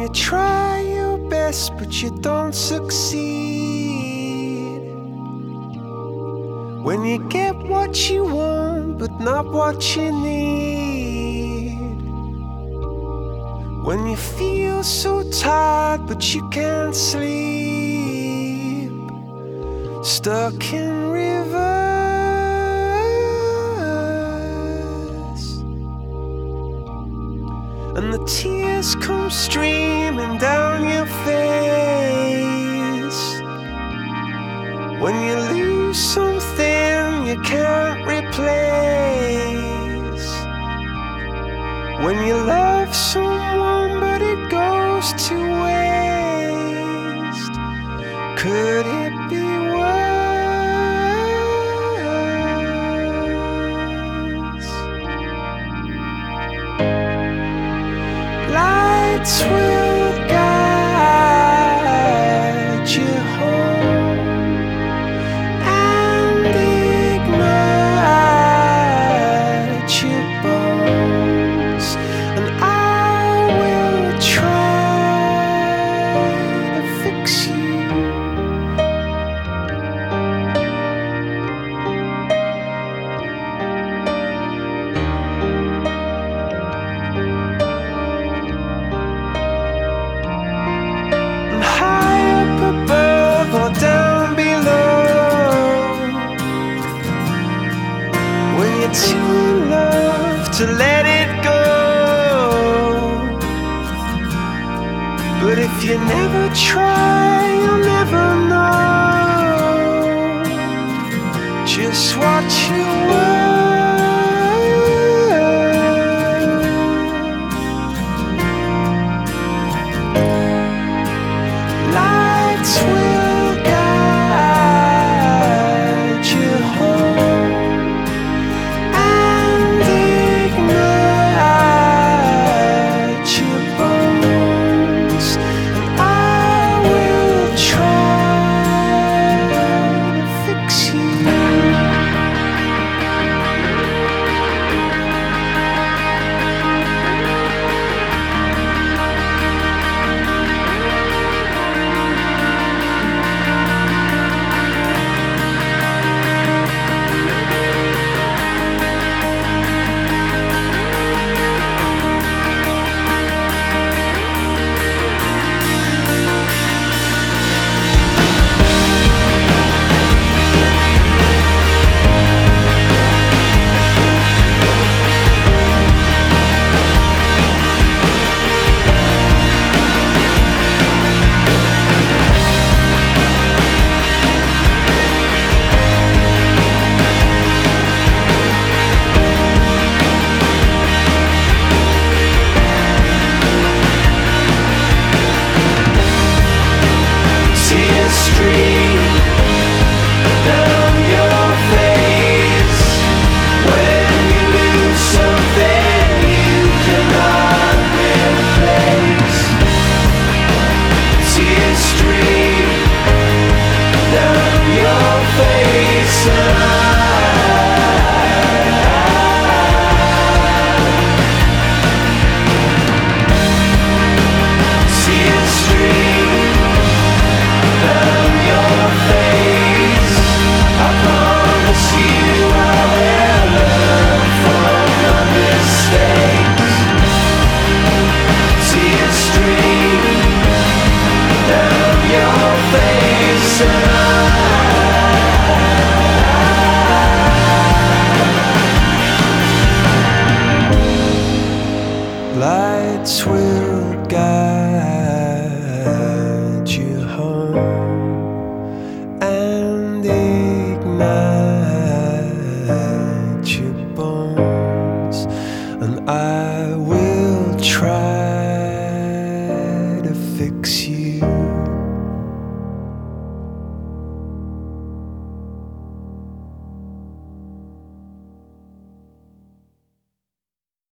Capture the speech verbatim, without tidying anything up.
you try your best but you don't succeed, when you get what you want but not what you need, when you feel so tired but you can't sleep, stuck in rivers, and the tears come streaming down your face, when you lose something you can't replace, when you love someone but it goes to waste. Could it be worse? Lights will guide you home and ignite your bones, and I will try to fix you. And high up above or down below, when you're too in love to let it go. But if you never try, you'll never know just what you were. Lights will guide you home and ignite your bones, and I will try to fix you. Tears stream down your face when you lose something you cannot replace. Tears stream down your face, and tears stream down your face. I promise you I will learn from my mistakes. Tears stream down your face, and I lights will guide